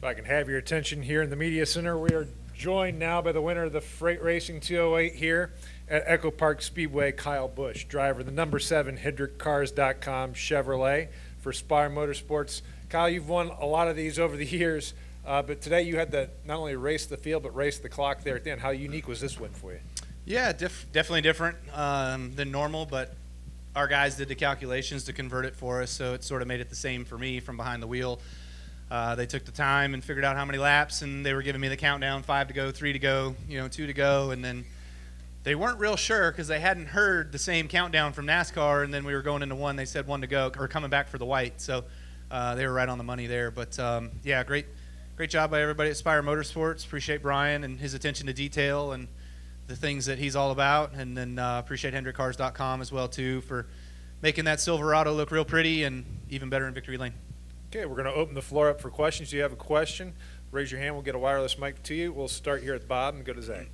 If I can have your attention here in the Media Center, we are joined now by the winner of the Freight Racing 208 here at Echo Park Speedway, Kyle Busch, driver of the number 7 HendrickCars.com Chevrolet for Spire Motorsports. Kyle, you've won a lot of these over the years, but today you had to not only race the field but race the clock there at the end. How unique was this win for you? Yeah, definitely different than normal, but our guys did the calculations to convert it for us, so it sort of made it the same for me from behind the wheel. They took the time and figured out how many laps, and they were giving me the countdown: 5 to go, 3 to go, 2 to go, and then they weren't real sure because they hadn't heard the same countdown from NASCAR, and then we were going into one. They said 1 to go, or coming back for the white, so they were right on the money there. But yeah, great job by everybody at Spire Motorsports. Appreciate Brian and his attention to detail and the things that he's all about, and then appreciate HendrickCars.com as well too for making that Silverado look real pretty and even better in Victory Lane. Okay, we're going to open the floor up for questions. If you have a question, raise your hand. We'll get a wireless mic to you. We'll start here at Bob and go to Zach.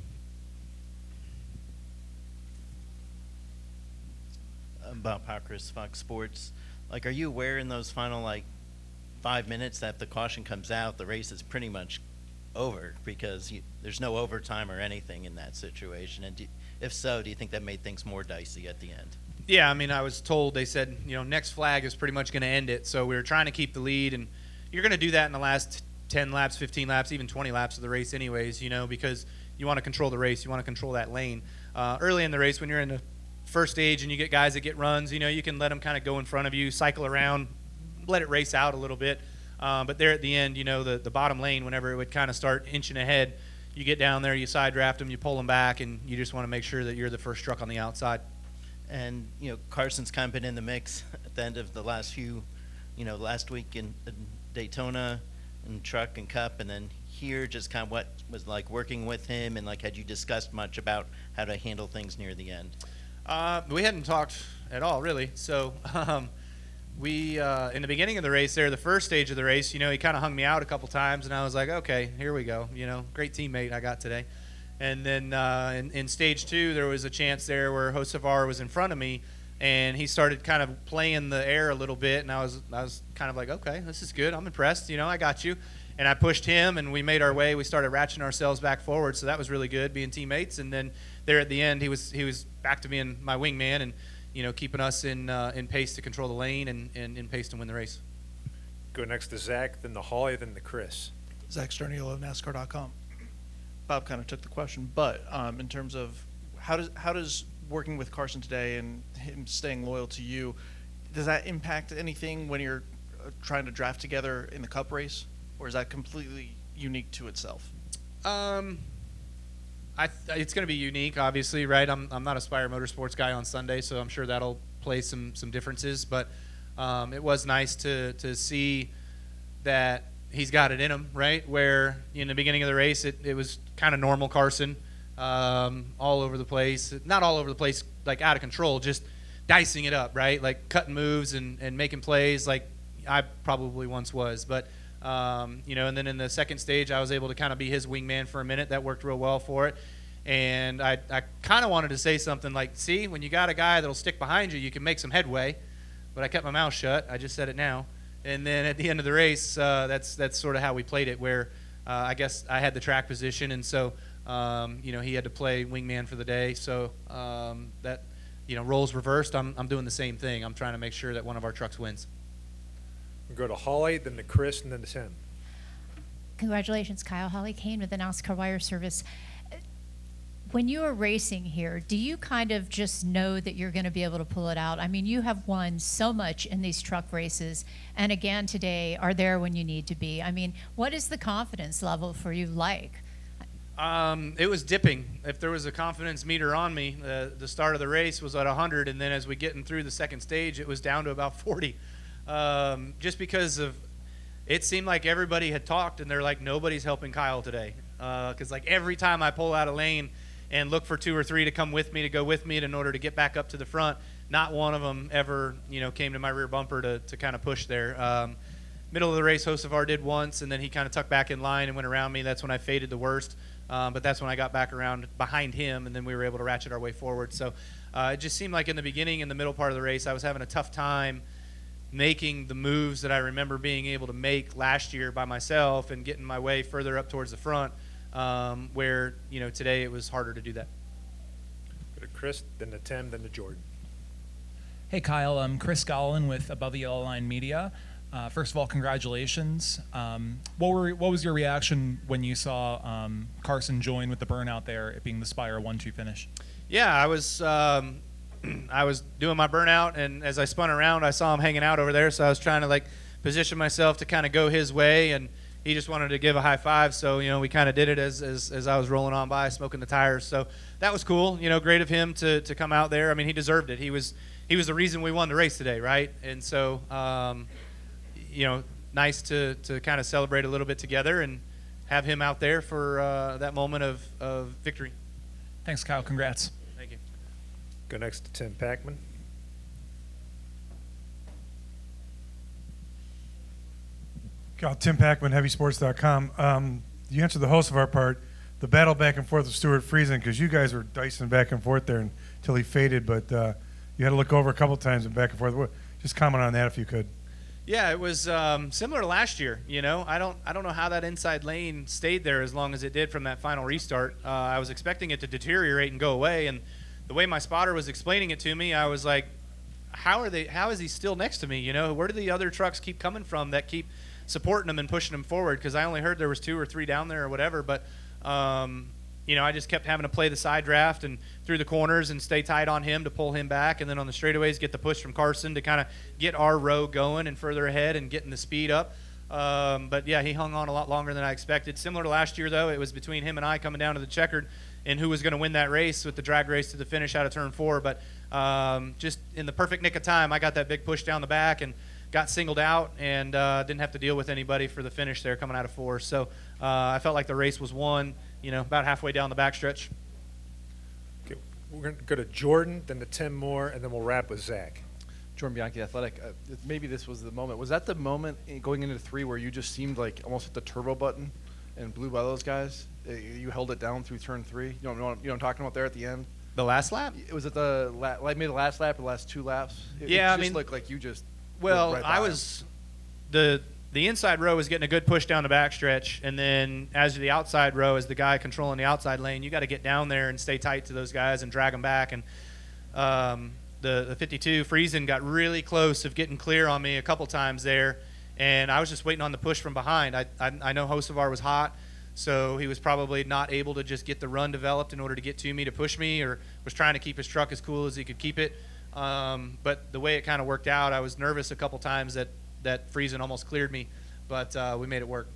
Bob Pockris, Fox Sports. Are you aware in those final 5 minutes that if the caution comes out, the race is pretty much over because there's no overtime or anything in that situation? And if so, do you think that made things more dicey at the end? Yeah, I mean, I was told, they said, next flag is pretty much going to end it. So we were trying to keep the lead, and you're going to do that in the last 10 laps, 15 laps, even 20 laps of the race anyways, because you want to control the race. You want to control that lane. Early in the race, when you're in the first stage and you get guys that get runs, you can let them kind of go in front of you, cycle around, let it race out a little bit. But there at the end, the bottom lane, whenever it would kind of start inching ahead, you get down there, you side draft them, you pull them back, and you just want to make sure that you're the first truck on the outside. And, Carson's kind of been in the mix at the end of the last few, last week in Daytona and Truck and Cup, and then here, just kind of what was like working with him, and had you discussed much about how to handle things near the end? We hadn't talked at all, really. So we, in the beginning of the race there, the first stage of the race, he kind of hung me out a couple times, and I was like, okay, here we go. Great teammate I got today. And then in stage 2, there was a chance there where Hocevar was in front of me, and he started kind of playing the air a little bit, and I was kind of like, okay, this is good. I'm impressed. I got you. And I pushed him, and we made our way. We started ratcheting ourselves back forward, so that was really good, being teammates. And then there at the end, he was back to being my wingman and keeping us in pace to control the lane and in pace to win the race. Go next to Zach, then to Holly, then to Chris. Zach Sterniolo of NASCAR.com. Bob kind of took the question, but in terms of how does working with Carson today and him staying loyal to you, does that impact anything when you're trying to draft together in the Cup race, or is that completely unique to itself? It's going to be unique, obviously, right? I'm not a Spire Motorsports guy on Sunday, so I'm sure that'll play some differences. But it was nice to see that he's got it in him, right? Where in the beginning of the race, it was kind of normal Carson, all over the place. Not all over the place, out of control, just dicing it up, right? Cutting moves and making plays like I probably once was. But, and then in the second stage, I was able to kind of be his wingman for a minute. That worked real well for it. And I kind of wanted to say something like, see, when you got a guy that'll stick behind you, you can make some headway. But I kept my mouth shut. I just said it now. And then at the end of the race, that's sort of how we played it, where I guess I had the track position, and so he had to play wingman for the day. So that roles reversed. I'm doing the same thing. I'm trying to make sure that one of our trucks wins. We'll go to Holly, then to Chris, and then to Tim. Congratulations, Kyle. Holly Kane with the NASCAR Wire Service. When you are racing here, do you kind of just know that you're going to be able to pull it out? I mean, you have won so much in these truck races, and again today are there when you need to be. I mean, what is the confidence level for you like? It was dipping. If there was a confidence meter on me, the start of the race was at 100, and then as we getting through the second stage, it was down to about 40. Just because of, it seemed like everybody had talked, and they're like, nobody's helping Kyle today. Because every time I pull out a lane and look for 2 or 3 to come with me, to go with me in order to get back up to the front, not one of them ever, came to my rear bumper to kind of push there. Middle of the race, Hocevar did once, and then he kind of tucked back in line and went around me. That's when I faded the worst. But that's when I got back around behind him, and then we were able to ratchet our way forward. So it just seemed like in the beginning, in the middle part of the race, I was having a tough time making the moves that I remember being able to make last year by myself and getting my way further up towards the front, where, today it was harder to do that. Go to Chris, then to Tim, then to Jordan. Hey Kyle, I'm Chris Gollin with Above the Yellow Line Media. First of all, congratulations. What was your reaction when you saw Carson join with the burnout there, it being the Spire 1-2 finish? Yeah, I was I was doing my burnout, and as I spun around, I saw him hanging out over there. So I was trying to position myself to kind of go his way, and he just wanted to give a high five. So we kind of did it as I was rolling on by, smoking the tires. So that was cool. Great of him to come out there. I mean, he deserved it. He was the reason we won the race today, right? And so nice to kind of celebrate a little bit together and have him out there for that moment of victory. Thanks, Kyle. Congrats. Thank you. Go next to Tim Packman. Kyle, Tim Packman, HeavySports.com. You answered the host of our part, the battle back and forth with Stuart Friesen, because you guys were dicing back and forth there until he faded, but you had to look over a couple times and back and forth. Just comment on that if you could. Yeah, it was similar to last year. I don't know how that inside lane stayed there as long as it did from that final restart. I was expecting it to deteriorate and go away, and the way my spotter was explaining it to me, I was like, how is he still next to me? Where do the other trucks keep coming from that keep supporting him and pushing him forward? Because I only heard there was 2 or 3 down there or whatever, but I just kept having to play the side draft and through the corners and stay tight on him to pull him back, and then on the straightaways get the push from Carson to kind of get our row going and further ahead and getting the speed up. But yeah, he hung on a lot longer than I expected. Similar to last year, though, it was between him and I coming down to the checkered and who was going to win that race with the drag race to the finish out of turn 4. But just in the perfect nick of time, I got that big push down the back and got singled out and didn't have to deal with anybody for the finish there coming out of 4. So I felt like the race was won, about halfway down the backstretch. Okay, we're going to go to Jordan, then to Tim Moore, and then we'll wrap with Zach. Jordan Bianchi, Athletic. Maybe this was the moment. Was that the moment going into 3 where you just seemed like almost hit the turbo button and blew by those guys? You held it down through turn 3. You know what I'm talking about there at the end? The last lap? Was it maybe the last lap or the last 2 laps? It just looked like you just. Well, right I was the inside row was getting a good push down the backstretch, and then as the outside row, as the guy controlling the outside lane, you got to get down there and stay tight to those guys and drag them back. And the 52 Friesen got really close of getting clear on me a couple times there, and I was just waiting on the push from behind. I know Hocevar was hot, so he was probably not able to just get the run developed in order to get to me to push me, or was trying to keep his truck as cool as he could keep it. But the way it kind of worked out, I was nervous a couple times that Friesen almost cleared me, but we made it work.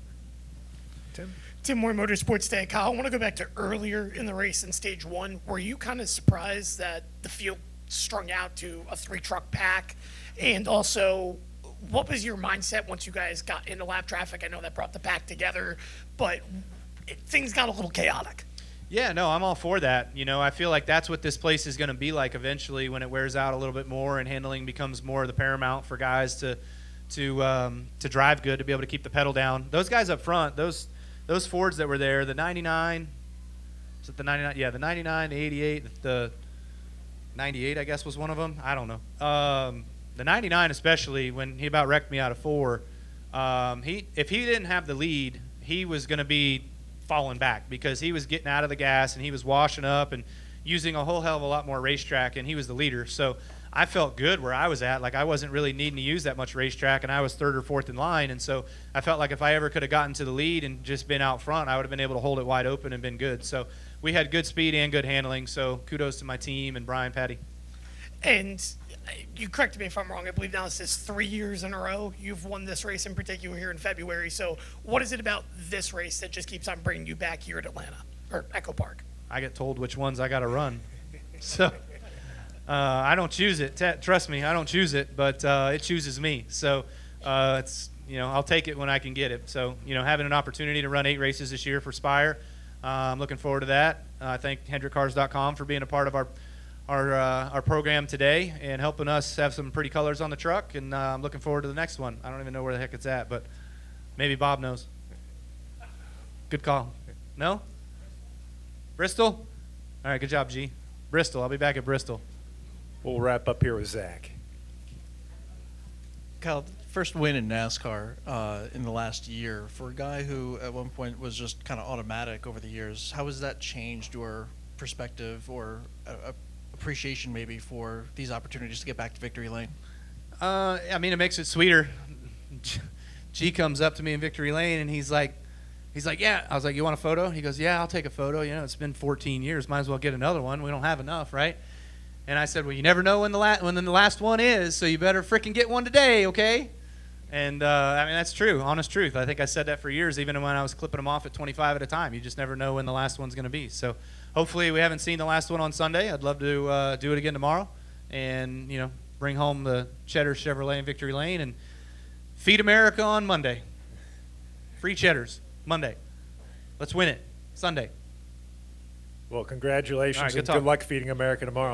Tim Moore, Motorsports Day. Kyle, I want to go back to earlier in the race in stage 1. Were you kind of surprised that the field strung out to a 3-truck pack? And also, what was your mindset once you guys got into lap traffic? I know that brought the pack together, but things got a little chaotic. Yeah, no, I'm all for that. I feel like that's what this place is going to be like eventually when it wears out a little bit more and handling becomes more of the paramount for guys to drive good, to be able to keep the pedal down. Those guys up front, those Fords that were there, the 99, is it the 99? Yeah, the 99, the 88, the 98, I guess was one of them. I don't know. The 99 especially, when he about wrecked me out of 4, if he didn't have the lead, he was going to be falling back because he was getting out of the gas and he was washing up and using a whole hell of a lot more racetrack, and he was the leader. So I felt good where I was at. Like, I wasn't really needing to use that much racetrack, and I was 3rd or 4th in line. And so I felt like if I ever could have gotten to the lead and just been out front, I would have been able to hold it wide open and been good. So we had good speed and good handling. So kudos to my team and Brian Patty. And you correct me if I'm wrong. I believe now this is 3 years in a row you've won this race in particular here in February. So what is it about this race that just keeps on bringing you back here at Atlanta or Echo Park? I get told which ones I got to run. So I don't choose it. Trust me, I don't choose it, but it chooses me. So it's I'll take it when I can get it. So having an opportunity to run 8 races this year for Spire, I'm looking forward to that. I thank HendrickCars.com for being a part of our program today and helping us have some pretty colors on the truck, and I'm looking forward to the next one. I don't even know where the heck it's at, but maybe Bob knows. Good call. No? Bristol? All right, good job, G. Bristol. I'll be back at Bristol. We'll wrap up here with Zach. Kyle, first win in NASCAR in the last year for a guy who at one point was just kind of automatic over the years. How has that changed your perspective or appreciation maybe for these opportunities to get back to victory lane? I mean, it makes it sweeter. G comes up to me in victory lane, and he's like, yeah. I was like, you want a photo? He goes, yeah, I'll take a photo. You know, it's been 14 years. Might as well get another one. We don't have enough, right? And I said, well, you never know when the last one is, so you better frickin' get one today, okay? And, I mean, that's true, honest truth. I think I said that for years, even when I was clipping them off at 25 at a time. You just never know when the last one's going to be. So hopefully we haven't seen the last one on Sunday. I'd love to do it again tomorrow and, you know, bring home the Cheddar Chevrolet in Victory Lane and feed America on Monday. Free Cheddars, Monday. Let's win it, Sunday. Well, congratulations All right, good and talk. good luck feeding America tomorrow.